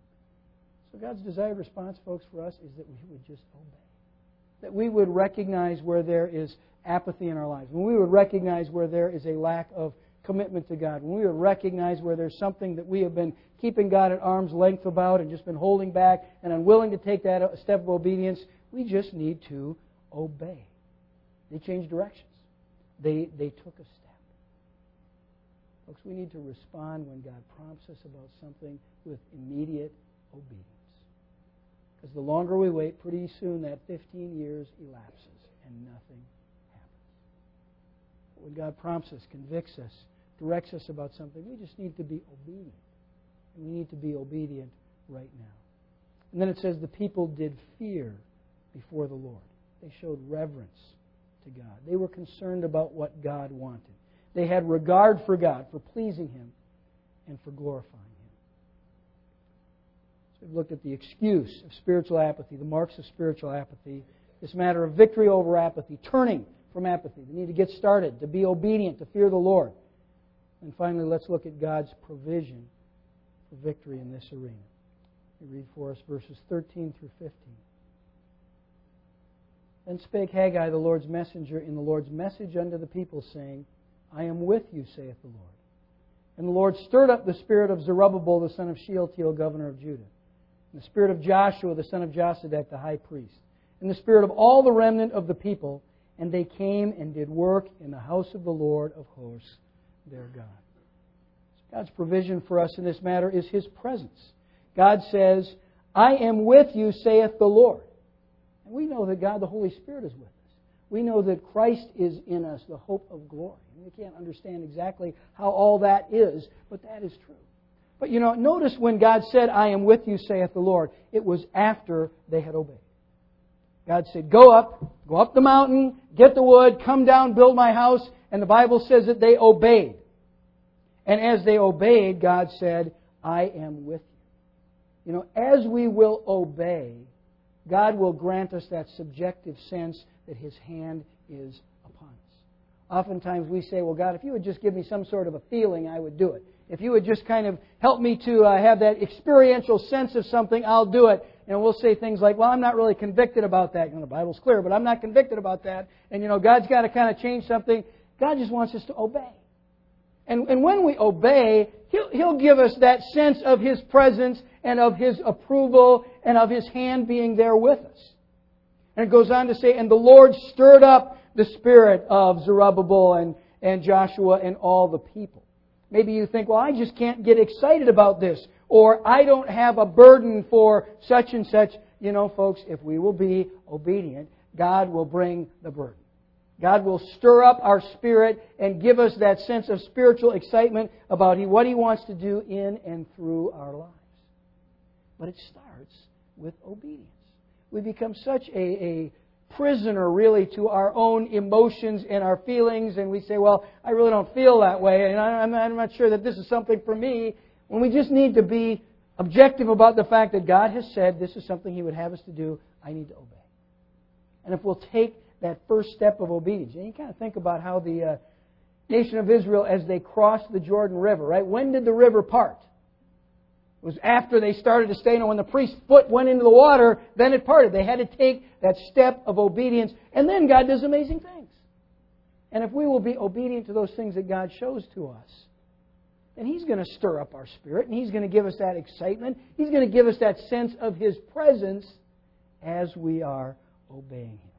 So God's desired response, folks, for us is that we would just obey. That we would recognize where there is apathy in our lives. When we would recognize where there is a lack of commitment to God. When we would recognize where there's something that we have been keeping God at arm's length about and just been holding back and unwilling to take that step of obedience, we just need to obey. They changed directions. They, they took a step. Folks, we need to respond when God prompts us about something with immediate obedience. Because the longer we wait, pretty soon that fifteen years elapses and nothing happens. But when God prompts us, convicts us, directs us about something, we just need to be obedient. And we need to be obedient right now. And then it says the people did fear before the Lord. They showed reverence to God. They were concerned about what God wanted. They had regard for God, for pleasing Him, and for glorifying Him. We've looked at the excuse of spiritual apathy, the marks of spiritual apathy, this matter of victory over apathy, turning from apathy. We need to get started, to be obedient, to fear the Lord. And finally, let's look at God's provision for victory in this arena. We read for us verses thirteen through fifteen. Then spake Haggai, the Lord's messenger, in the Lord's message unto the people, saying, I am with you, saith the Lord. And the Lord stirred up the spirit of Zerubbabel, the son of Shealtiel, governor of Judah, and the spirit of Joshua, the son of Josedech, the high priest, and the spirit of all the remnant of the people, and they came and did work in the house of the Lord of hosts, their God. So God's provision for us in this matter is His presence. God says, I am with you, saith the Lord. And we know that God, the Holy Spirit, is with us. We know that Christ is in us, the hope of glory. And we can't understand exactly how all that is, but that is true. But you know, notice when God said, I am with you, saith the Lord, it was after they had obeyed. God said, go up, go up the mountain, get the wood, come down, build my house. And the Bible says that they obeyed. And as they obeyed, God said, I am with you. You know, as we will obey, God will grant us that subjective sense that His hand is upon us. Oftentimes we say, well, God, if you would just give me some sort of a feeling, I would do it. If you would just kind of help me to uh, have that experiential sense of something, I'll do it. And we'll say things like, well, I'm not really convicted about that. You know, the Bible's clear, but I'm not convicted about that. And, you know, God's got to kind of change something. God just wants us to obey. And, and when we obey, He'll, He'll give us that sense of His presence and of His approval and of His hand being there with us. And it goes on to say, and the Lord stirred up the spirit of Zerubbabel and, and Joshua and all the people. Maybe you think, well, I just can't get excited about this. Or I don't have a burden for such and such. You know, folks, if we will be obedient, God will bring the burden. God will stir up our spirit and give us that sense of spiritual excitement about what He wants to do in and through our lives. But it starts with obedience. We become such a, a prisoner, really, to our own emotions and our feelings, and we say, well, I really don't feel that way, and I'm, I'm not sure that this is something for me, when we just need to be objective about the fact that God has said this is something He would have us to do. I need to obey. And if we'll take that first step of obedience, and you kind of think about how the uh, nation of Israel, as they crossed the Jordan River, right? When did the river part? It was after they started to stay. And when the priest's foot went into the water, then it parted. They had to take that step of obedience, and then God does amazing things. And if we will be obedient to those things that God shows to us, then He's going to stir up our spirit, and He's going to give us that excitement. He's going to give us that sense of His presence as we are obeying Him.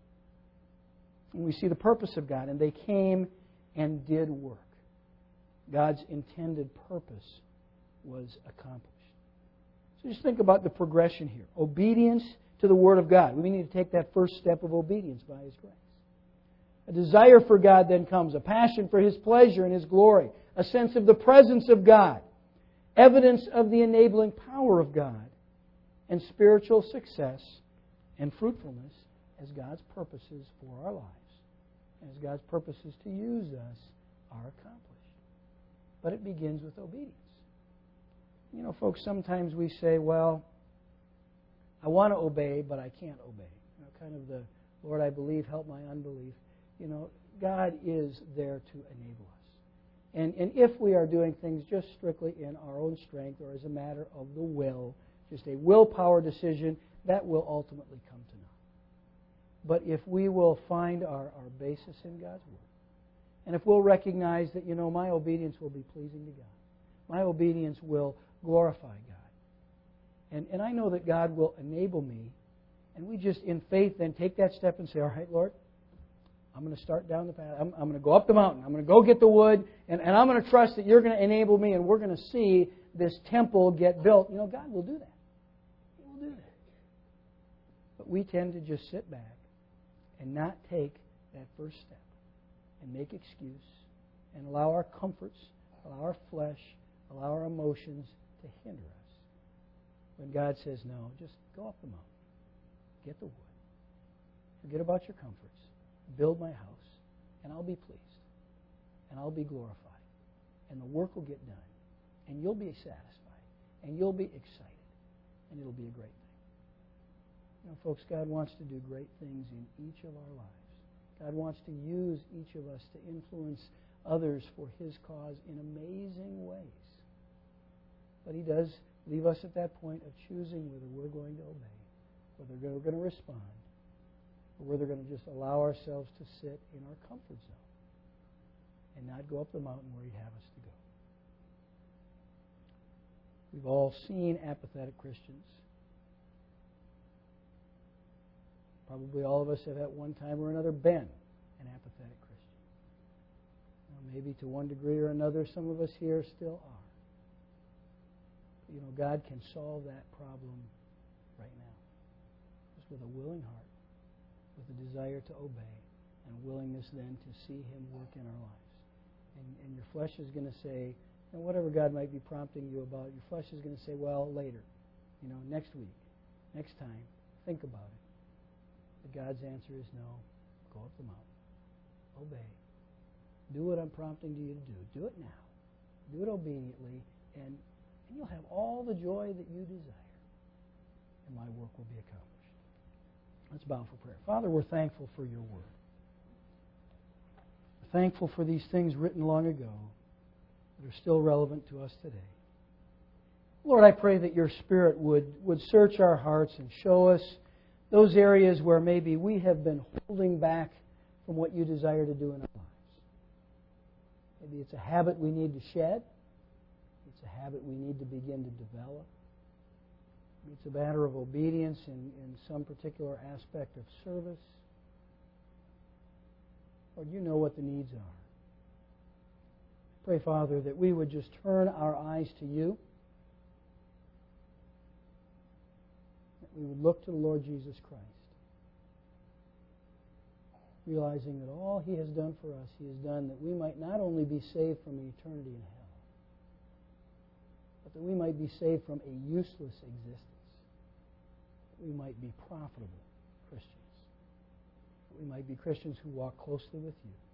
And we see the purpose of God, and they came and did work. God's intended purpose was accomplished. So just think about the progression here. Obedience to the Word of God. We need to take that first step of obedience by His grace. A desire for God then comes, a passion for His pleasure and His glory, a sense of the presence of God, evidence of the enabling power of God, and spiritual success and fruitfulness as God's purposes for our lives, as God's purposes to use us are accomplished. But it begins with obedience. You know, folks, sometimes we say, well, I want to obey, but I can't obey. You know, kind of the, Lord, I believe, help my unbelief. You know, God is there to enable us. And, and if we are doing things just strictly in our own strength or as a matter of the will, just a willpower decision, that will ultimately come to naught. But if we will find our, our basis in God's Word, and if we'll recognize that, you know, my obedience will be pleasing to God, my obedience will glorify God. And, and I know that God will enable me. And we just, in faith, then take that step and say, all right, Lord, I'm going to start down the path. I'm, I'm going to go up the mountain. I'm going to go get the wood. And, and I'm going to trust that you're going to enable me. And we're going to see this temple get built. You know, God will do that. He will do that. But we tend to just sit back and not take that first step and make excuse and allow our comforts, allow our flesh, allow our emotions to hinder us. When God says, no, just go up the mountain. Get the wood. Forget about your comforts. Build my house, and I'll be pleased. And I'll be glorified. And the work will get done. And you'll be satisfied. And you'll be excited. And it'll be a great thing. You know, folks, God wants to do great things in each of our lives. God wants to use each of us to influence others for His cause in amazing ways. But He does leave us at that point of choosing whether we're going to obey, whether we're going to respond, or whether we're going to just allow ourselves to sit in our comfort zone and not go up the mountain where He'd have us to go. We've all seen apathetic Christians. Probably all of us have at one time or another been an apathetic Christian. Now, maybe to one degree or another, some of us here still are. You know, God can solve that problem right now. Just with a willing heart, with a desire to obey, and a willingness then to see Him work in our lives. And, and your flesh is going to say, and whatever God might be prompting you about, your flesh is going to say, well, later, you know, next week, next time, think about it. But God's answer is no. Go up the mountain. Obey. Do what I'm prompting you to do. Do it now. Do it obediently, and, and you'll have all the joy that you desire. And my work will be accomplished. Let's bow for prayer. Father, we're thankful for your word. We're thankful for these things written long ago that are still relevant to us today. Lord, I pray that your Spirit would, would search our hearts and show us those areas where maybe we have been holding back from what you desire to do in our lives. Maybe it's a habit we need to shed. It's a habit we need to begin to develop. Maybe it's a matter of obedience in, in some particular aspect of service. Lord, you know what the needs are. Pray, Father, that we would just turn our eyes to you. That we would look to the Lord Jesus Christ. realizing that all He has done for us, He has done that we might not only be saved from eternity in hell, but that we might be saved from a useless existence, that we might be profitable Christians, that we might be Christians who walk closely with You.